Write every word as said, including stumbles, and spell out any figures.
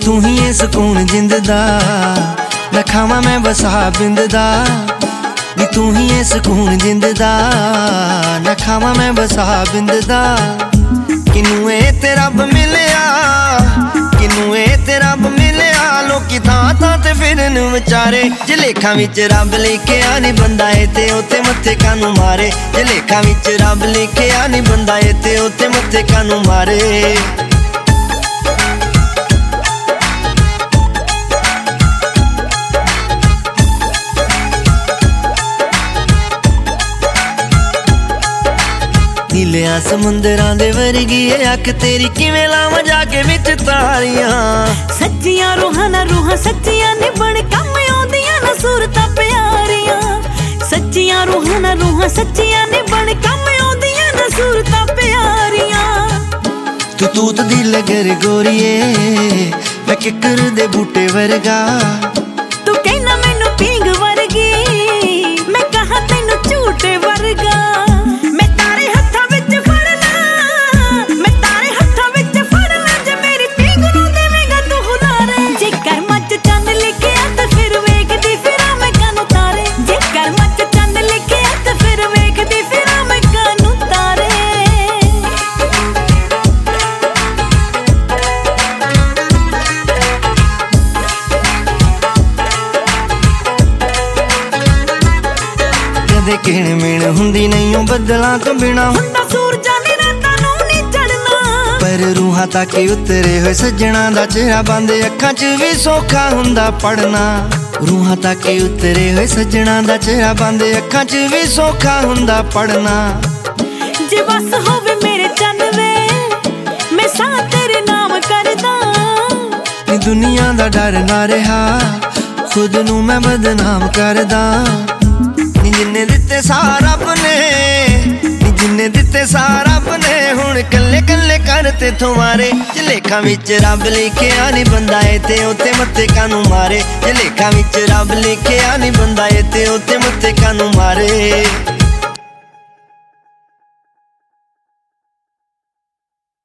तू ही है सुकून जिंद दा, ना खावा मैं वसा बिंद दा। नी तू ही है सुकून जिंद दा, ना खावा मैं वसा बिंद दा। किनू ए ते रब मिलिया, किनू ए ते रब मिलिया। लोकी थां थां ते फिरन विचारे, जे लेखां विच रब लिखिया नी बंदा ए ते उत्ते मत्थे कानू मारे। जे लेखां विच रब लिखिया नी बंदा ए ते उत्ते मत्थे कानू मारे। नीलिया समुंदरां दे वर्गी अख तेरी, किवें लावां जाके विच तारियां। सच्चियां रूहां ना रूहां सच्चियां ने बण कम आउंदियां ना सूरतां प्यारियां। सच्चियां रूहां ना रूहां सच्चियां ने बण कम आउंदियां ना सूरतां प्यारियां। तू तूत दी लगर गोरीए, मैं किकर दे बूटे वर्गा। तू कहना मैनू पींग वर्गी, मैं कहा तैनू झूठे वर्गा। कदे किण मिण हुंदी नहीं बदलां तो बिना, हुंदा सूरजां ने रातां नूं नहीं चढ़ना। पर रूहां तक उतरे होए सज्जणा दा चेहरा बंद अखां च भी सौखा हुंदा पढ़ना। रूहां तक उतरे होए सज्जणा दा चेहरा बंद अखां च भी सौखा हुंदा पढ़ना। जे बस होवे मेरे चन वे, मैं सां तेरे नाम करदा। नी दुनिया दा डर ना रहा, खुद नूं मैं बदनाम करदा। नी जिन्ने दिते सारा बने, नी जिन्ने दिते सारा बने, हुण कल्ले कल्ले करते तुम्हारे। जे लेखां विच रब लिखिया नी बंदा ए ते उत्ते मत्थे कानू मारे। जे लेखां विच रब लिखिया नी बंदा ए ते उत्ते मत्थे कानू मारे।